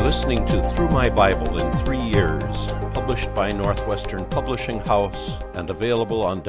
listening to Through My Bible in 3 Years, published by Northwestern Publishing House and available on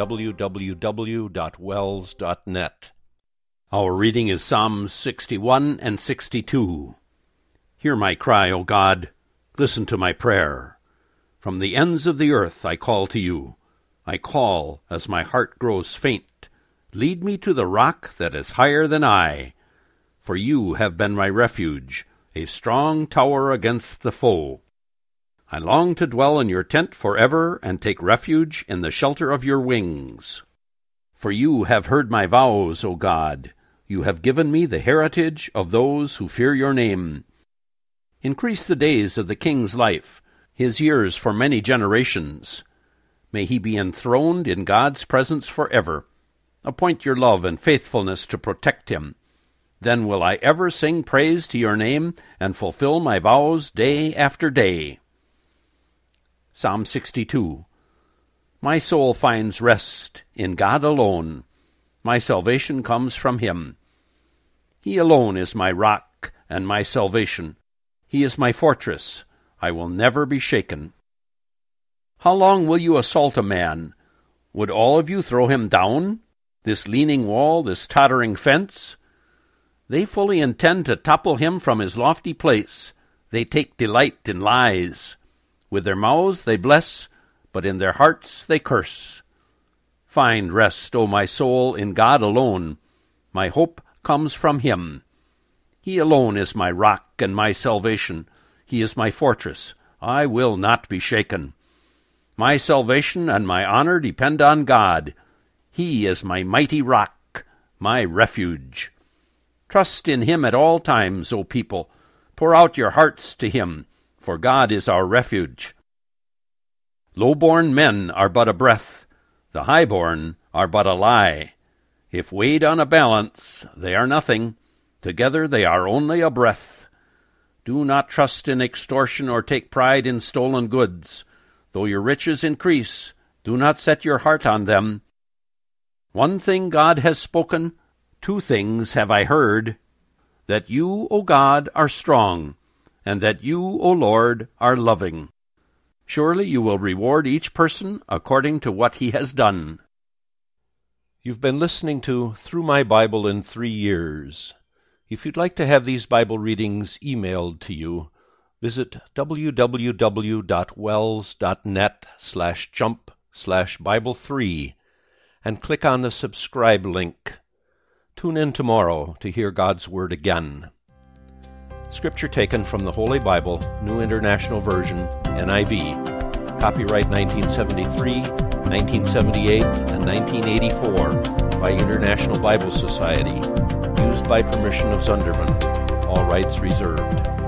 www.wells.net. Our reading is Psalms 61 and 62. Hear my cry, O God. Listen to my prayer. From the ends of the earth I call to you. I call as my heart grows faint. Lead me to the rock that is higher than I. For you have been my refuge, a strong tower against the foe. I long to dwell in your tent forever and take refuge in the shelter of your wings. For you have heard my vows, O God. You have given me the heritage of those who fear your name. Increase the days of the king's life, his years for many generations. May he be enthroned in God's presence forever. Appoint your love and faithfulness to protect him. Then will I ever sing praise to your name and fulfill my vows day after day. Psalm 62. My soul finds rest in God alone. My salvation comes from him. He alone is my rock and my salvation. He is my fortress. I will never be shaken. How long will you assault a man? Would all of you throw him down? This leaning wall, this tottering fence? They fully intend to topple him from his lofty place. They take delight in lies. With their mouths they bless, but in their hearts they curse. Find rest, O my soul, in God alone. My hope comes from him. He alone is my rock and my salvation. He is my fortress. I will not be shaken. My salvation and my honor depend on God. He is my mighty rock, my refuge. Trust in him at all times, O people. Pour out your hearts to him, for God is our refuge. Low-born men are but a breath. The high-born are but a lie. If weighed on a balance, they are nothing. Together they are only a breath. Do not trust in extortion or take pride in stolen goods. Though your riches increase, do not set your heart on them. One thing God has spoken, 2 things have I heard, that you, O God, are strong, and that you, O Lord, are loving. Surely you will reward each person according to what he has done. You've been listening to Through My Bible in 3 Years. If you'd like to have these Bible readings emailed to you, visit www.wells.net/jump/Bible3 and click on the subscribe link. Tune in tomorrow to hear God's Word again. Scripture taken from the Holy Bible, New International Version, NIV. Copyright 1973, 1978, and 1984 by International Bible Society. Used by permission of Zunderman. All rights reserved.